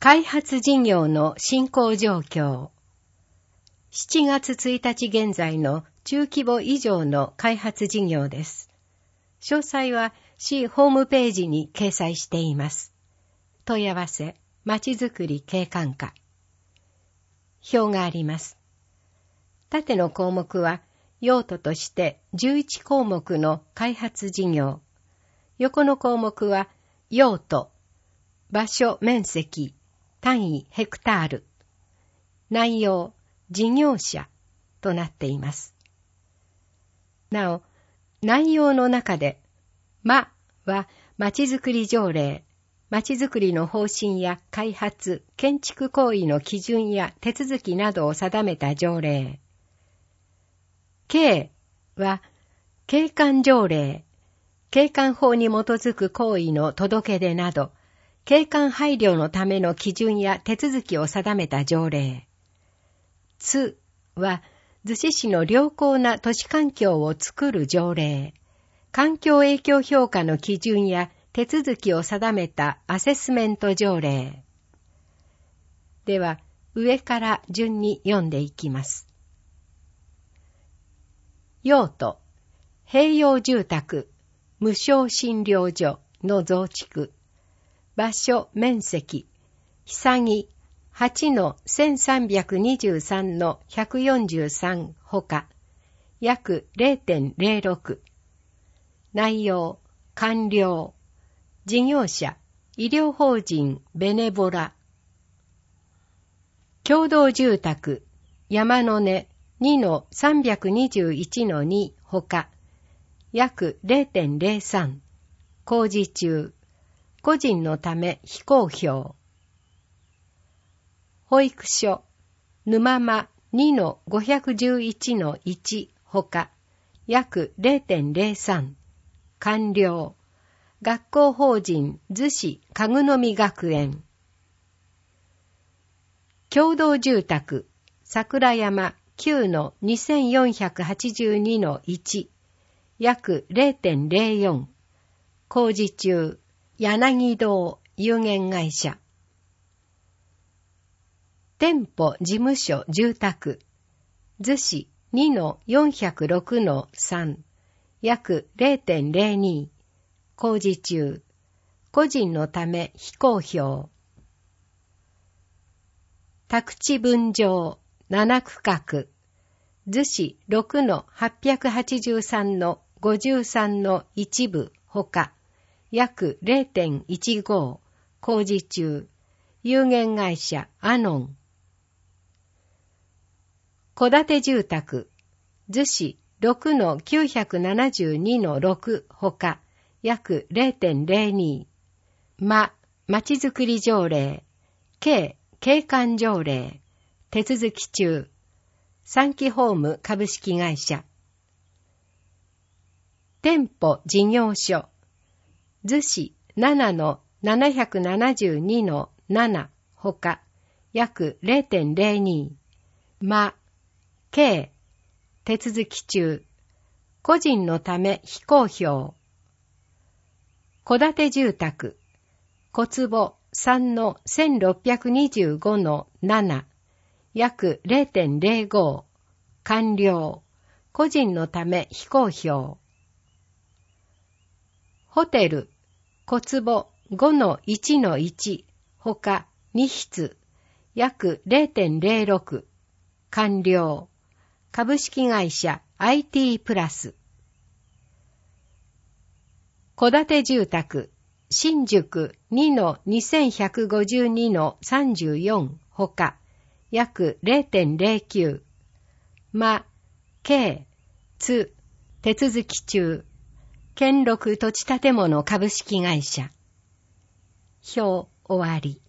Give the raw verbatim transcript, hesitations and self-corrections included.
開発事業の進行状況。しちがつついたち現在の中規模以上の開発事業です。詳細は市ホームページに掲載しています。問い合わせ、まちづくり景観課。表があります。縦の項目は用途としてじゅういちこうもくの開発事業。横の項目は用途、場所面積、単位ヘクタール、内容、事業者となっています。なお、内容の中で、まはまちづくり条例、まちづくりの方針や開発、建築行為の基準や手続きなどを定めた条例。景は景観条例、景観法に基づく行為の届け出など、景観配慮のための基準や手続きを定めた条例。つは、逗子市の良好な都市環境を作る条例。環境影響評価の基準や手続きを定めたアセスメント条例。では、上から順に読んでいきます。用途、併用住宅、無償診療所の増築。場所面積、ひさぎ はちのせんさんびゃくにじゅうさんのひゃくよんじゅうさんほか、約 れいてんれいろく。内容、完了。事業者、医療法人ベネボラ。共同住宅、山の根 にのさんびゃくにじゅういちのにほか、約 れいてんれいさん。工事中。個人のため非公表。保育所、沼間 にのごひゃくじゅういちのいちほか、約 れいてんれいさん。完了。学校法人逗子かぐのみ学園。共同住宅、桜山 きゅうのにせんよんひゃくはちじゅうにのいち、約 れいてんれいよん。工事中。柳堂有限会社。店舗事務所住宅、逗子 にのよんひゃくろくのさん、約 れいてんれいに。工事中。個人のため非公表。宅地分譲なな区画、逗子ろくのはっぴゃくはちじゅうさんのごじゅうさんの一部ほか、約 れいてんいちご。工事中。有限会社アノン。戸建て住宅、逗子ろくのきゅうひゃくななじゅうにのろくほか、約 れいてんれいに。ま、まちづくり条例、景、景観条例、手続き中。三貴ホーム株式会社。店舗事業所、逗子ななのななひゃくななじゅうにのななほか、約 れいてんれいに。ま、景、手続き中。個人のため非公表。戸建て住宅、小坪さんのせんろっぴゃくにじゅうごのなな、約 れいてんれいご。完了。個人のため非公表。ホテル、小坪ごのいちのいちほかに室、約 れいてんれいろく。完了。株式会社 アイティー プラス。戸建て住宅、新宿 にのにせんひゃくごじゅうにのさんじゅうよんほか、約 れいてんれいきゅう。ま、景、つ、手続き中。兼六土地建物株式会社。表終わり。